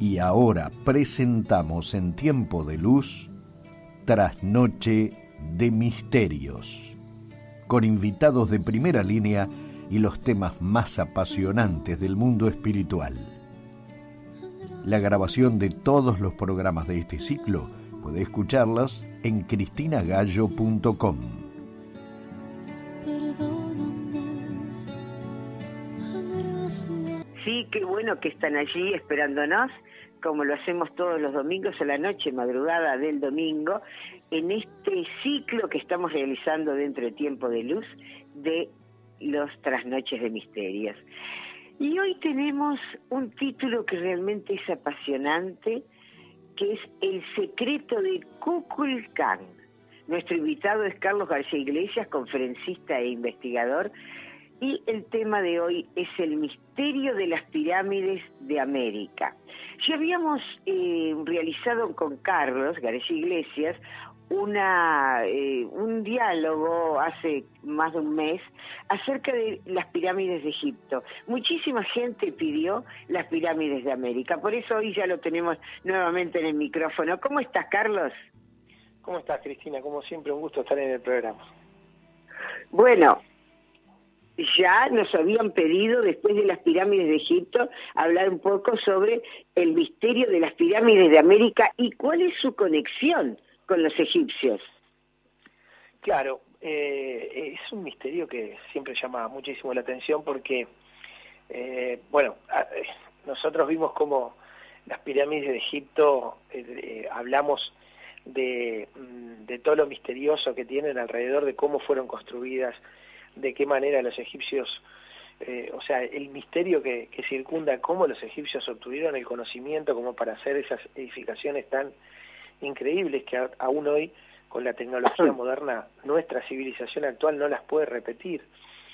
Y ahora presentamos en Tiempo de Luz, Trasnoche de Misterios, con invitados de primera línea y los temas más apasionantes del mundo espiritual. La grabación de todos los programas de este ciclo puede escucharlos en cristina-gallo.com. Sí, qué bueno que están allí esperándonos, como lo hacemos todos los domingos a la noche, madrugada del domingo, en este ciclo que estamos realizando dentro de Tiempo de Luz de los Trasnoches de Misterios. Y hoy tenemos un título que realmente es apasionante, que es El secreto de Kukulcán. Nuestro invitado es Carlos García Iglesias, conferencista e investigador, y el tema de hoy es el misterio de las pirámides de América. Ya habíamos realizado con Carlos García Iglesias un diálogo hace más de un mes acerca de las pirámides de Egipto. Muchísima gente pidió las pirámides de América, por eso hoy ya lo tenemos nuevamente en el micrófono. ¿Cómo estás, Carlos? ¿Cómo estás, Cristina? Como siempre, un gusto estar en el programa. Bueno, ya nos habían pedido, después de las pirámides de Egipto, hablar un poco sobre el misterio de las pirámides de América y cuál es su conexión con los egipcios. Claro, es un misterio que siempre llama muchísimo la atención porque, nosotros vimos como las pirámides de Egipto, hablamos de todo lo misterioso que tienen alrededor, de cómo fueron construidas, de qué manera los egipcios, el misterio que circunda cómo los egipcios obtuvieron el conocimiento como para hacer esas edificaciones tan increíbles que aún hoy, con la tecnología moderna, nuestra civilización actual no las puede repetir,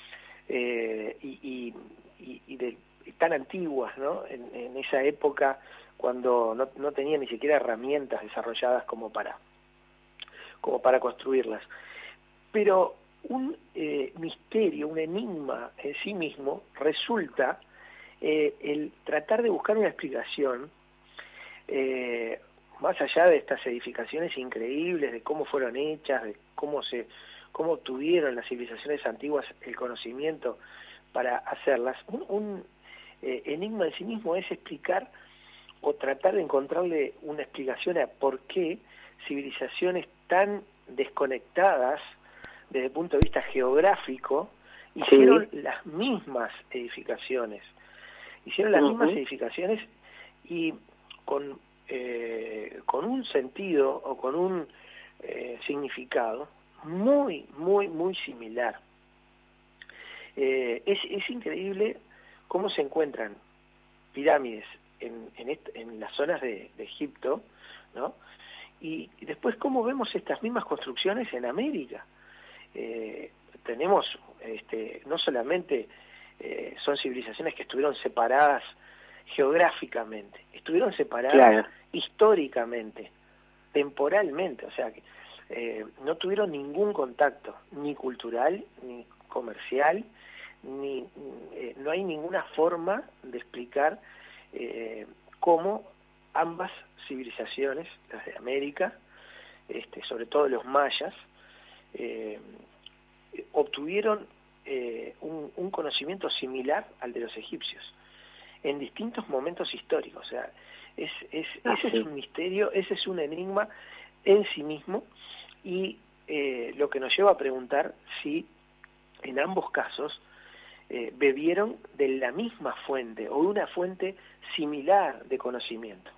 y tan antiguas, ¿no? En esa época, cuando no tenían ni siquiera herramientas desarrolladas como para construirlas. Pero un misterio, un enigma en sí mismo, resulta el tratar de buscar una explicación, más allá de estas edificaciones increíbles, de cómo fueron hechas, de cómo obtuvieron las civilizaciones antiguas el conocimiento para hacerlas. Un enigma en sí mismo es explicar o tratar de encontrarle una explicación a por qué civilizaciones tan desconectadas desde el punto de vista geográfico hicieron las mismas edificaciones. Hicieron las mismas edificaciones y con un sentido o con un significado muy, muy, muy similar. Es increíble cómo se encuentran pirámides en las zonas de Egipto, ¿no? Y después cómo vemos estas mismas construcciones en América. Tenemos, no solamente son civilizaciones que estuvieron separadas geográficamente, estuvieron separadas históricamente, temporalmente, o sea que no tuvieron ningún contacto, ni cultural, ni comercial, no hay ninguna forma de explicar cómo ambas civilizaciones, las de América, sobre todo los mayas, obtuvieron un conocimiento similar al de los egipcios en distintos momentos históricos. O sea, ese es un misterio, ese es un enigma en sí mismo, y lo que nos lleva a preguntar si en ambos casos bebieron de la misma fuente o de una fuente similar de conocimiento.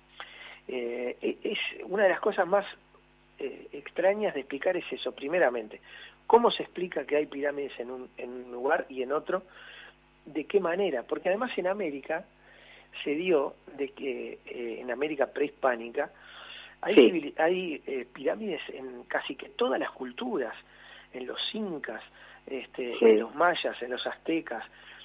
Es una de las cosas más extrañas de explicar, es eso. Primeramente, ¿cómo se explica que hay pirámides en un lugar y en otro? ¿De qué manera? Porque además en América se dio de que en América prehispánica hay pirámides en casi que todas las culturas, en los incas, en los mayas, en los aztecas,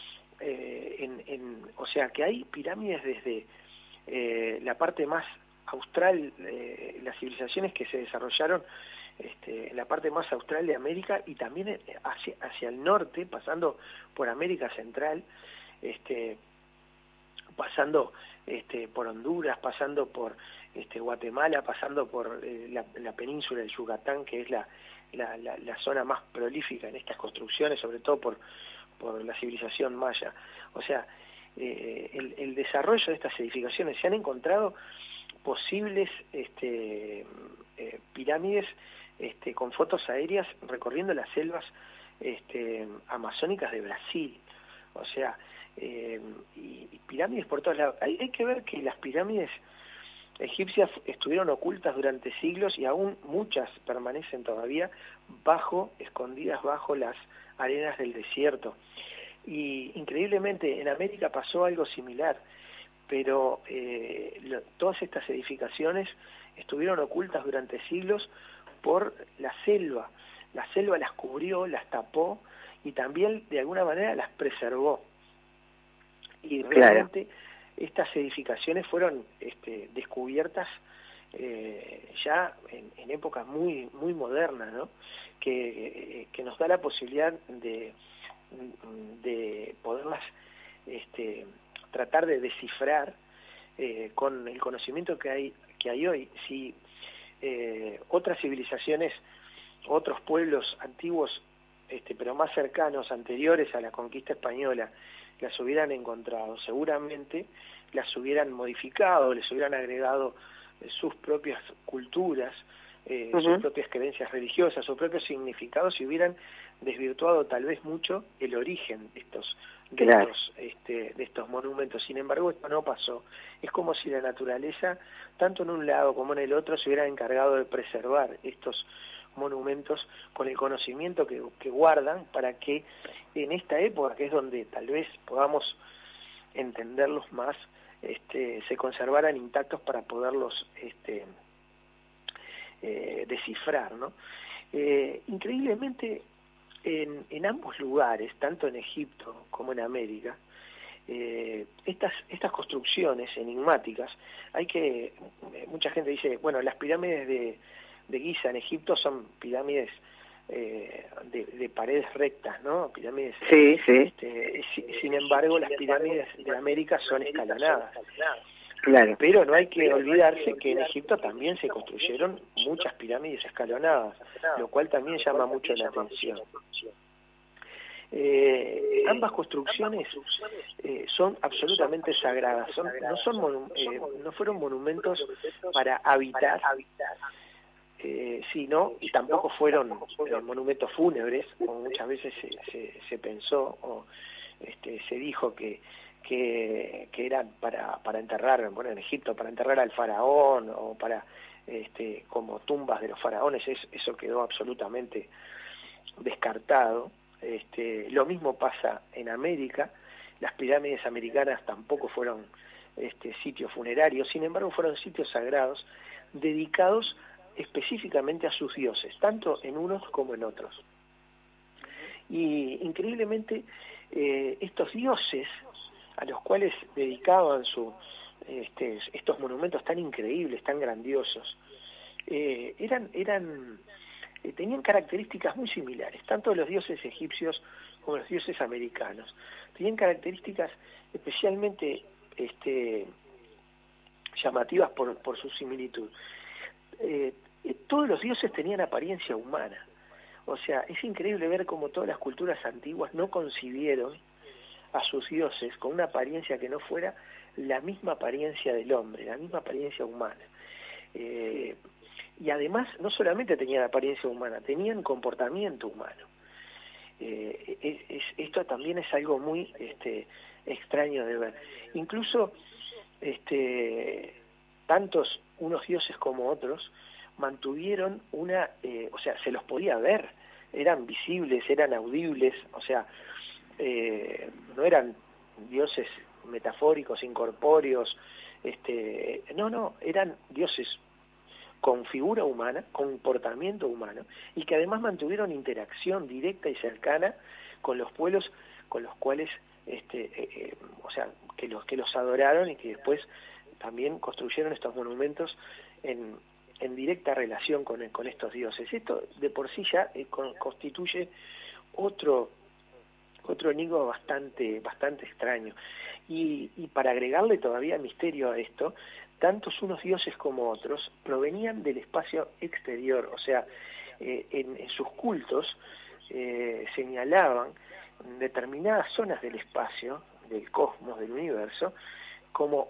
o sea que hay pirámides desde la parte más austral, las civilizaciones que se desarrollaron en la parte más austral de América, y también hacia el norte, pasando por América Central, pasando por Honduras, pasando por Guatemala, pasando por la península de Yucatán, que es la zona más prolífica en estas construcciones, sobre todo por la civilización maya. O sea, el desarrollo de estas edificaciones, se han encontrado posibles pirámides con fotos aéreas recorriendo las selvas amazónicas de Brasil. O sea, y pirámides por todos lados. Hay que ver que las pirámides egipcias estuvieron ocultas durante siglos y aún muchas permanecen todavía escondidas bajo las arenas del desierto. Y increíblemente en América pasó algo similar, pero todas estas edificaciones estuvieron ocultas durante siglos por la selva. La selva las cubrió, las tapó y también de alguna manera las preservó. Y realmente estas edificaciones fueron descubiertas ya en épocas muy muy modernas, ¿no? Que nos da la posibilidad de poderlas tratar de descifrar con el conocimiento que hay hoy. Si otras civilizaciones, otros pueblos antiguos, pero más cercanos, anteriores a la conquista española, las hubieran encontrado, seguramente las hubieran modificado, les hubieran agregado sus propias culturas, sus propias creencias religiosas, sus propios significados, y hubieran desvirtuado tal vez mucho el origen de estos monumentos. Sin embargo, esto no pasó. Es como si la naturaleza, tanto en un lado como en el otro, se hubiera encargado de preservar estos monumentos con el conocimiento que guardan, para que en esta época, que es donde tal vez podamos entenderlos más, se conservaran intactos para poderlos descifrar, ¿no? Increíblemente, en ambos lugares, tanto en Egipto como en América, estas construcciones enigmáticas, mucha gente dice, bueno, las pirámides de Giza en Egipto son pirámides de paredes rectas, ¿no? Pirámides. Sí. Sin embargo, las pirámides de América son escalonadas. Claro. Pero no hay que olvidarse que en Egipto también se construyeron muchas pirámides escalonadas, lo cual también llama mucho la atención. Ambas construcciones son absolutamente sagradas, no fueron monumentos para habitar, sino, y tampoco fueron monumentos fúnebres, como muchas veces se pensó o se dijo que eran para enterrar, bueno, en Egipto, para enterrar al faraón, o para como tumbas de los faraones. Eso quedó absolutamente descartado. Lo mismo pasa en América. Las pirámides americanas tampoco fueron sitios funerarios, sin embargo fueron sitios sagrados dedicados específicamente a sus dioses, tanto en unos como en otros. Y increíblemente estos dioses a los cuales dedicaban estos monumentos tan increíbles, tan grandiosos, tenían características muy similares, tanto los dioses egipcios como los dioses americanos. Tenían características especialmente llamativas por su similitud. Todos los dioses tenían apariencia humana. O sea, es increíble ver cómo todas las culturas antiguas no concibieron a sus dioses con una apariencia que no fuera la misma apariencia del hombre, la misma apariencia humana. Y además, no solamente tenían apariencia humana, tenían comportamiento humano. Esto también es algo muy extraño de ver. Incluso tantos unos dioses como otros mantuvieron o sea, se los podía ver, eran visibles, eran audibles, o sea, no eran dioses metafóricos, incorpóreos, no, eran dioses con figura humana, comportamiento humano, y que además mantuvieron interacción directa y cercana con los pueblos con los cuales, o sea, que los adoraron, y que después también construyeron estos monumentos en directa relación con estos dioses. Esto de por sí ya constituye otro enigma bastante extraño. Y para agregarle todavía misterio a esto, tantos unos dioses como otros provenían del espacio exterior, o sea, en sus cultos señalaban determinadas zonas del espacio, del cosmos, del universo, como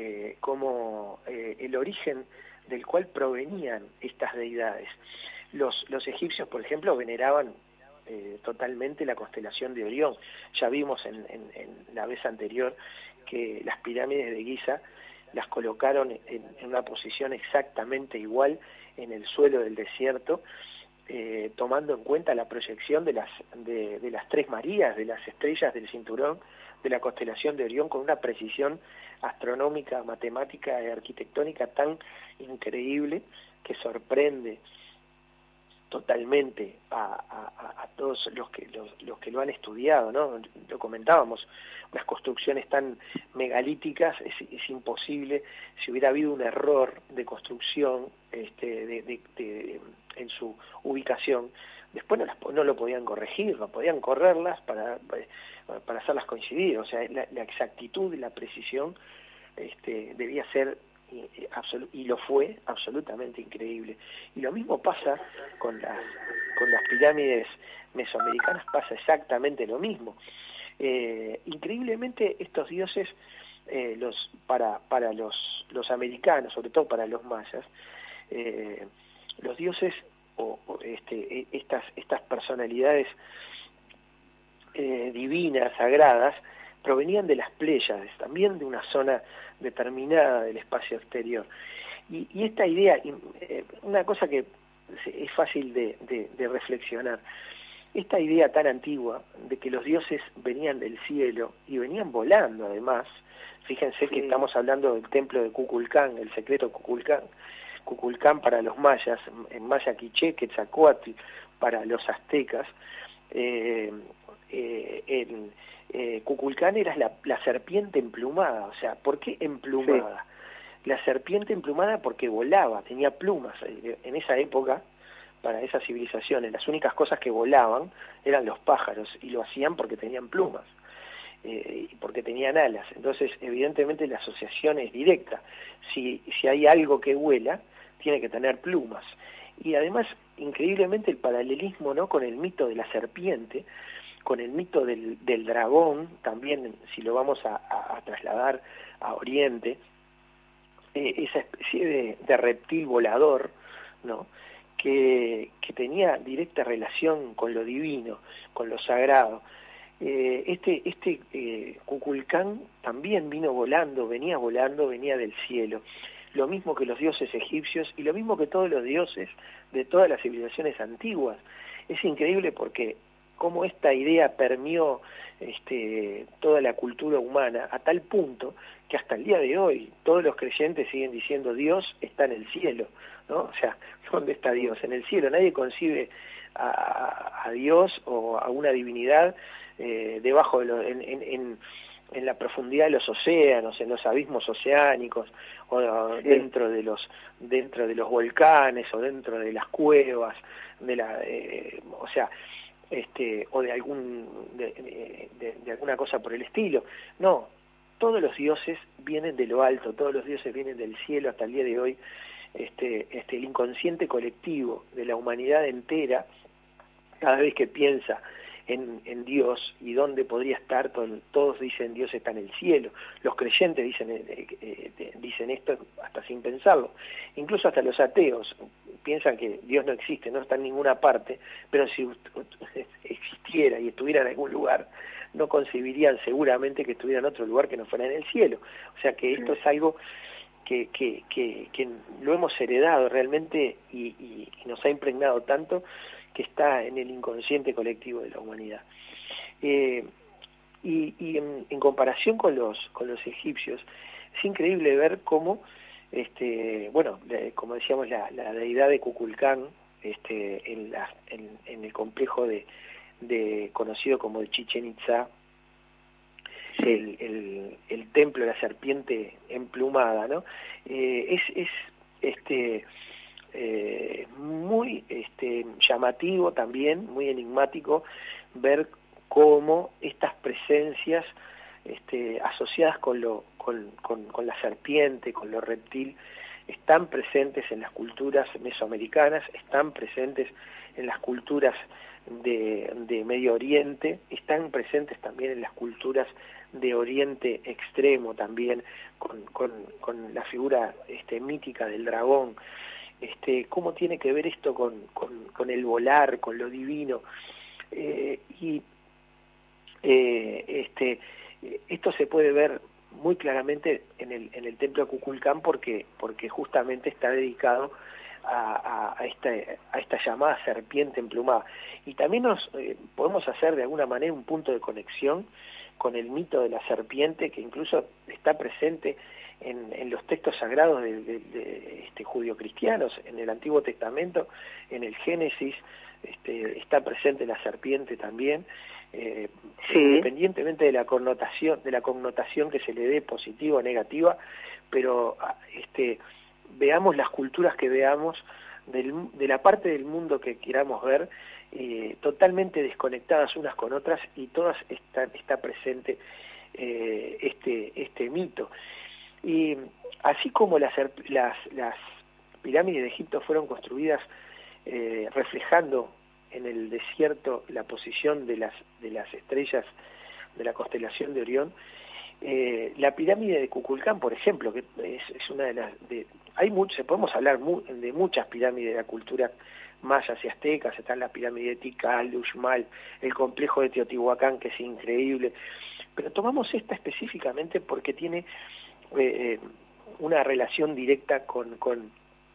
el origen del cual provenían estas deidades. Los egipcios, por ejemplo, veneraban totalmente la constelación de Orión. Ya vimos en la vez anterior que las pirámides de Giza las colocaron en una posición exactamente igual en el suelo del desierto, tomando en cuenta la proyección de las tres Marías, de las estrellas del cinturón de la constelación de Orión, con una precisión astronómica, matemática y arquitectónica tan increíble que sorprende totalmente a todos los que lo han estudiado, ¿no? Lo comentábamos, las construcciones tan megalíticas, es imposible, si hubiera habido un error de construcción en su ubicación, después no lo podían corregir, no podían correrlas para hacerlas coincidir. O sea, la exactitud y la precisión debía ser, y lo fue, absolutamente increíble. Y lo mismo pasa con las pirámides mesoamericanas, pasa exactamente lo mismo. Increíblemente estos dioses, para los americanos, sobre todo para los mayas, los dioses estas personalidades divinas, sagradas, provenían de las Pléyades, también de una zona determinada del espacio exterior. Y esta idea, una cosa que es fácil de reflexionar, esta idea tan antigua de que los dioses venían del cielo y venían volando además, fíjense que estamos hablando del templo de Kukulcán, el secreto Kukulcán, para los mayas, en maya quiché, Quetzalcóatl para los aztecas, Kukulcán era la serpiente emplumada. O sea, ¿por qué emplumada? Sí. La serpiente emplumada porque volaba, tenía plumas. En esa época, para esas civilizaciones, las únicas cosas que volaban eran los pájaros, y lo hacían porque tenían plumas, porque tenían alas. Entonces, evidentemente, la asociación es directa. Si hay algo que vuela, tiene que tener plumas. Y además, increíblemente, el paralelismo, ¿no?, con el mito de la serpiente, con el mito del dragón, también, si lo vamos a trasladar a Oriente, esa especie de reptil volador, ¿no?, que tenía directa relación con lo divino, con lo sagrado. Kukulcán también venía del cielo, lo mismo que los dioses egipcios y lo mismo que todos los dioses de todas las civilizaciones antiguas. Es increíble porque cómo esta idea permeó toda la cultura humana a tal punto que hasta el día de hoy todos los creyentes siguen diciendo Dios está en el cielo, ¿no? O sea, ¿dónde está Dios? En el cielo. Nadie concibe a Dios o a una divinidad debajo en la profundidad de los océanos, en los abismos oceánicos, o dentro de los volcanes, o dentro de las cuevas, o sea, o de alguna cosa por el estilo. No, todos los dioses vienen de lo alto, todos los dioses vienen del cielo. Hasta el día de hoy el inconsciente colectivo de la humanidad entera, cada vez que piensa en Dios y dónde podría estar, todos dicen Dios está en el cielo. Los creyentes dicen esto hasta sin pensarlo. Incluso hasta los ateos piensan que Dios no existe, no está en ninguna parte, pero si existiera y estuviera en algún lugar, no concebirían seguramente que estuviera en otro lugar que no fuera en el cielo. O sea que esto es algo que lo hemos heredado realmente y nos ha impregnado tanto que está en el inconsciente colectivo de la humanidad. Y en comparación con los egipcios, es increíble ver cómo, como decíamos, la deidad de Kukulcán, en el complejo de conocido como de Chichén Itzá, el templo de la serpiente emplumada, ¿no? Es muy llamativo también, muy enigmático ver cómo estas presencias asociadas con la serpiente, con lo reptil, están presentes en las culturas mesoamericanas, están presentes en las culturas de Medio Oriente, están presentes también en las culturas de Oriente Extremo también, con la figura mítica del dragón. Cómo tiene que ver esto con el volar, con lo divino. Esto se puede ver muy claramente en el templo de Kukulcán porque justamente está dedicado a esta llamada serpiente emplumada. Y también nos podemos hacer de alguna manera un punto de conexión con el mito de la serpiente, que incluso está presente en los textos sagrados de judio-cristianos, en el Antiguo Testamento, en el Génesis, está presente la serpiente también. Sí. Independientemente de la connotación que se le dé, positiva o negativa, pero veamos las culturas que veamos, de la parte del mundo que queramos ver, totalmente desconectadas unas con otras, y todas está presente este mito. Y así como las pirámides de Egipto fueron construidas reflejando en el desierto la posición de las estrellas de la constelación de Orión, la pirámide de Kukulcán, por ejemplo, que es una de las... podemos hablar de muchas pirámides de la cultura mayas y aztecas. Están la pirámide de Tikal, de Uxmal, el complejo de Teotihuacán, que es increíble, pero tomamos esta específicamente porque tiene una relación directa con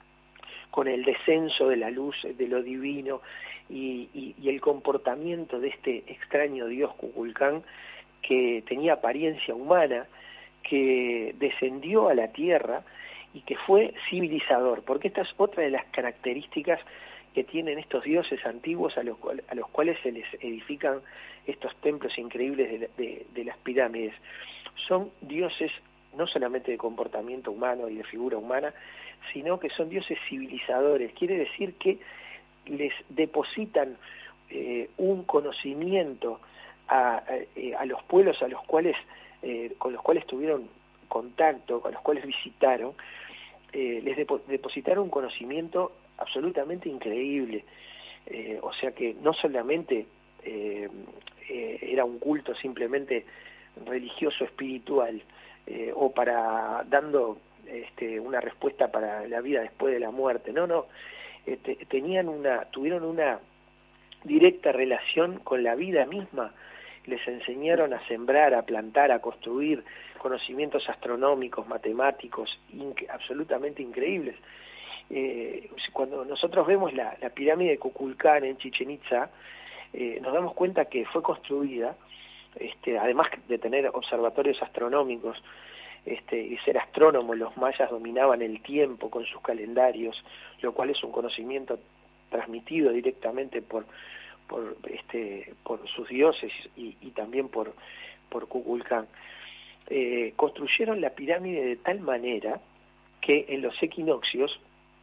el descenso de la luz, de lo divino, y el comportamiento de este extraño dios Kukulcán, que tenía apariencia humana, que descendió a la tierra y que fue civilizador, porque esta es otra de las características que tienen estos dioses antiguos a los cuales se les edifican estos templos increíbles de las pirámides. Son dioses no solamente de comportamiento humano y de figura humana, sino que son dioses civilizadores. Quiere decir que les depositan un conocimiento a los pueblos a los cuales con los cuales tuvieron contacto, con los cuales visitaron, les depositaron un conocimiento absolutamente increíble. O sea que no solamente era un culto simplemente religioso espiritual, o para dando una respuesta para la vida después de la muerte. No, tuvieron una directa relación con la vida misma. Les enseñaron a sembrar, a plantar, a construir, conocimientos astronómicos, matemáticos, absolutamente increíbles. Cuando nosotros vemos la pirámide de Kukulcán en Chichén Itzá, nos damos cuenta que fue construida, además de tener observatorios astronómicos, y ser astrónomos. Los mayas dominaban el tiempo con sus calendarios, lo cual es un conocimiento transmitido directamente por sus dioses y también por Kukulcán. Construyeron la pirámide de tal manera que en los equinoccios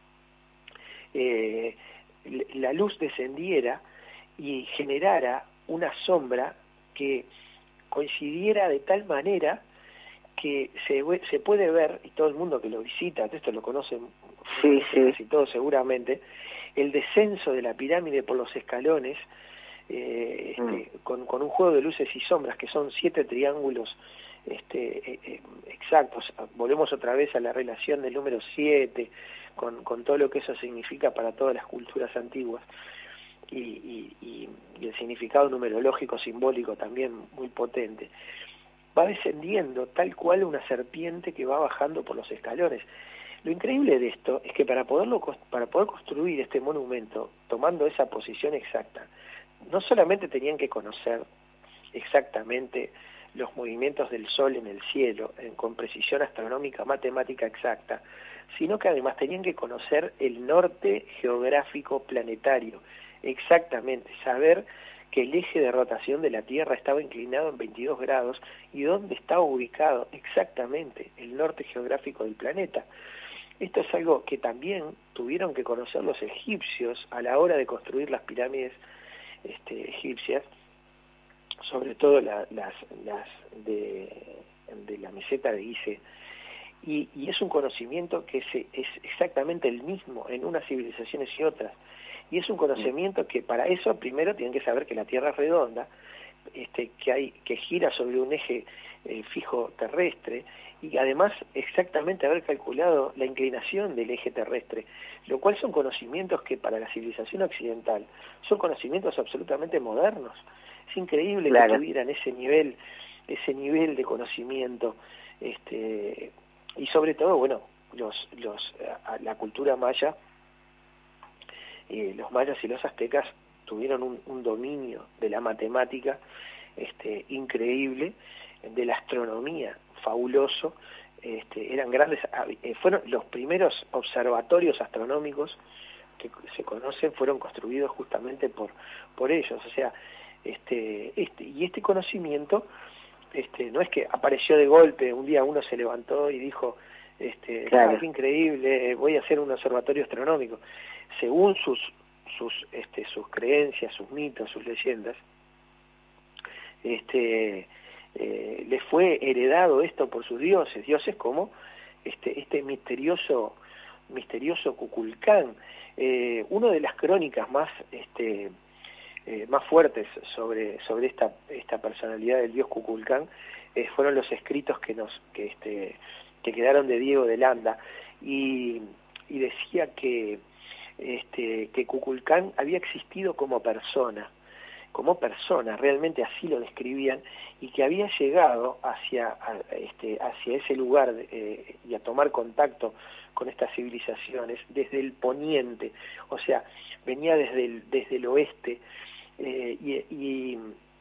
la luz descendiera y generara una sombra que coincidiera de tal manera que se puede ver, y todo el mundo que lo visita, esto lo conocen casi todos seguramente, el descenso de la pirámide por los escalones, con un juego de luces y sombras, que son 7 triángulos exactos. Volvemos otra vez a la relación del número 7, con todo lo que eso significa para todas las culturas antiguas, y el significado numerológico simbólico también muy potente. Va descendiendo tal cual una serpiente que va bajando por los escalones. Lo increíble de esto es que para poder construir este monumento, tomando esa posición exacta, no solamente tenían que conocer exactamente los movimientos del Sol en el cielo, con precisión astronómica, matemática exacta, sino que además tenían que conocer el norte geográfico planetario, exactamente, saber que el eje de rotación de la Tierra estaba inclinado en 22 grados y dónde estaba ubicado exactamente el norte geográfico del planeta. Esto es algo que también tuvieron que conocer los egipcios a la hora de construir las pirámides egipcias, sobre todo las de la meseta de Gizeh, y es un conocimiento que es exactamente el mismo en unas civilizaciones y otras, y es un conocimiento que para eso primero tienen que saber que la Tierra es redonda, que gira sobre un eje fijo terrestre, y además exactamente haber calculado la inclinación del eje terrestre, lo cual son conocimientos que para la civilización occidental son conocimientos absolutamente modernos. Es increíble Claro. que tuvieran ese nivel de conocimiento, y sobre todo, bueno, la cultura maya, los mayas y los aztecas tuvieron un dominio de la matemática increíble, de la astronomía fabuloso, eran grandes, fueron los primeros observatorios astronómicos que se conocen, fueron construidos justamente por ellos, o sea, y este conocimiento no es que apareció de golpe, un día uno se levantó y dijo, Claro. qué increíble, voy a hacer un observatorio astronómico. Según sus creencias, sus mitos, sus leyendas, les fue heredado esto por sus dioses como este misterioso Kukulcán. Una de las crónicas más fuertes sobre esta personalidad del dios Kukulcán fueron los escritos que quedaron de Diego de Landa, y decía que Kukulcán había existido como persona, realmente así lo describían, y que había llegado hacia ese lugar y a tomar contacto con estas civilizaciones desde el poniente, o sea, venía desde el oeste, y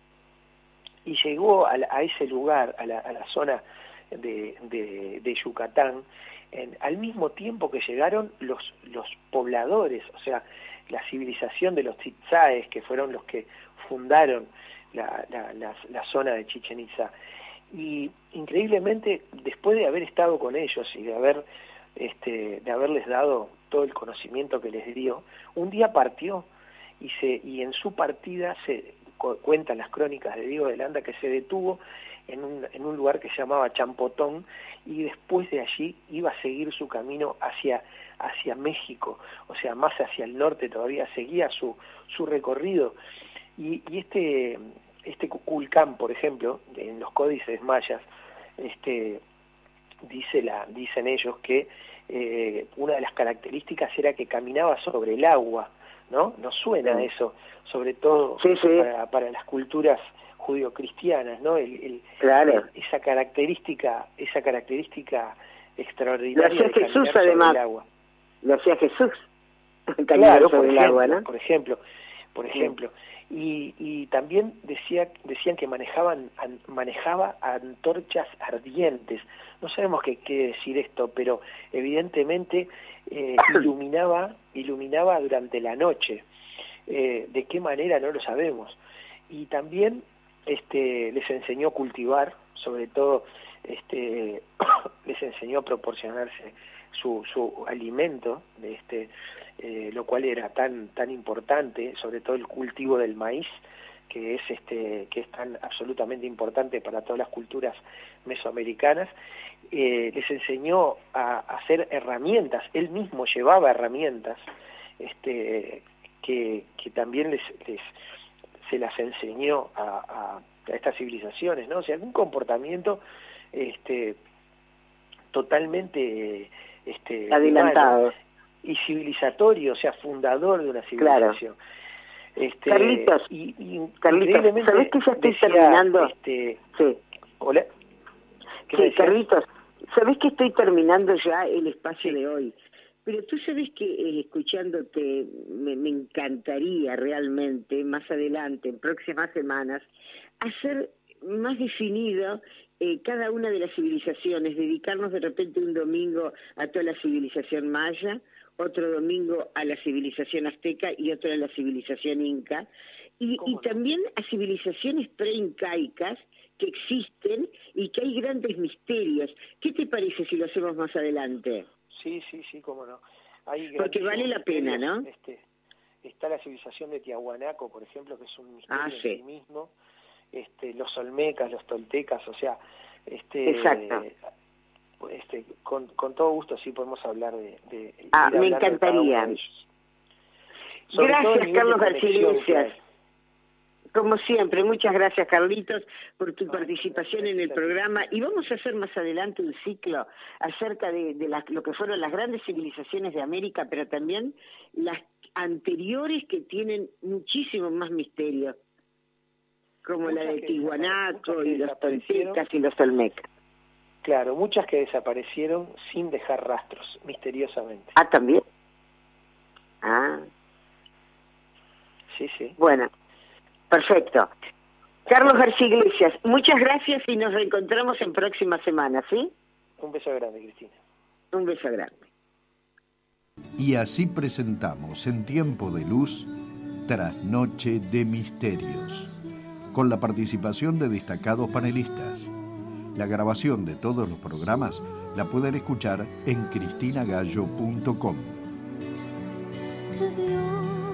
llegó a ese lugar, a la zona de Yucatán, al mismo tiempo que llegaron los pobladores, o sea, la civilización de los tzitzaes, que fueron los que fundaron la zona de Chichén Itzá. Y increíblemente, después de haber estado con ellos y de haberles dado todo el conocimiento que les dio, un día partió, y en su partida cuentan las crónicas de Diego de Landa que se detuvo en un lugar que se llamaba Champotón, y después de allí iba a seguir su camino hacia México, o sea, más hacia el norte todavía, seguía su recorrido. Y este Kukulcán, por ejemplo, en los códices mayas, dicen ellos que una de las características era que caminaba sobre el agua, ¿no? Nos suena eso, sobre todo sí. Para las culturas judio-cristianas, ¿no? Claro. Esa característica extraordinaria de Jesús, caminar sobre además. el agua. Lo hacía Jesús, Claro, sobre el agua, ¿no? por ejemplo. Y también decían que manejaba antorchas ardientes. No sabemos qué quiere decir esto, pero evidentemente iluminaba durante la noche. ¿De qué manera? No lo sabemos. Y también les enseñó a cultivar, sobre todo les enseñó a proporcionarse su alimento, lo cual era tan importante, sobre todo el cultivo del maíz, que es tan absolutamente importante para todas las culturas mesoamericanas. Les enseñó a hacer herramientas, él mismo llevaba herramientas, que también se las enseñó a estas civilizaciones, ¿no? O sea, un comportamiento totalmente adelantado humano y civilizatorio, o sea, fundador de una civilización. Claro. Carlitos, ¿sabés que ya estoy terminando? Sí. Hola. Sí, Carlitos, ¿sabés que estoy terminando ya el espacio de hoy? Pero tú sabes que escuchándote me encantaría realmente más adelante, en próximas semanas, hacer más definido cada una de las civilizaciones, dedicarnos de repente un domingo a toda la civilización maya, otro domingo a la civilización azteca y otro a la civilización inca, y también a civilizaciones preincaicas que existen y que hay grandes misterios. ¿Qué te parece si lo hacemos más adelante? Sí, cómo no. Porque vale la pena, ¿no? Está la civilización de Tiahuanaco, por ejemplo, que es un misterio en sí mismo. los olmecas, los toltecas, o sea, Exacto. Con todo gusto sí podemos hablar de me encantaría. Gracias, Carlos García Iglesias. Como siempre, muchas gracias, Carlitos, por tu participación en el programa. Y vamos a hacer más adelante un ciclo acerca de lo que fueron las grandes civilizaciones de América, pero también las anteriores que tienen muchísimo más misterio, como la de Tiwanaku y los toltecas y los olmecas. Claro, muchas que desaparecieron sin dejar rastros, misteriosamente. Ah, ¿también? Ah. Sí. Bueno. Perfecto. Carlos García Iglesias, muchas gracias y nos reencontramos en próximas semanas, ¿sí? Un beso grande, Cristina. Un beso grande. Y así presentamos en Tiempo de Luz, Trasnoche de Misterios, con la participación de destacados panelistas. La grabación de todos los programas la pueden escuchar en cristinagallo.com.